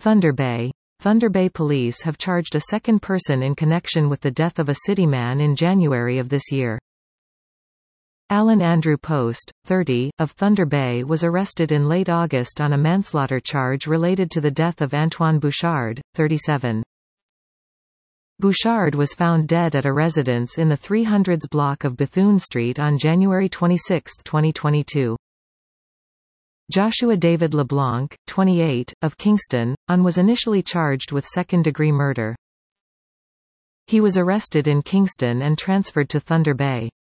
Thunder Bay. Thunder Bay police have charged a second person in connection with the death of a city man in January of this year. Alan Andrew Post, 30, of Thunder Bay was arrested in late August on a manslaughter charge related to the death of Antoine Bouchard, 37. Bouchard was found dead at a residence in the 300s block of Bethune Street on January 26, 2022. Joshua David LeBlanc, 28, of Kingston, was initially charged with second-degree murder. He was arrested in Kingston and transferred to Thunder Bay.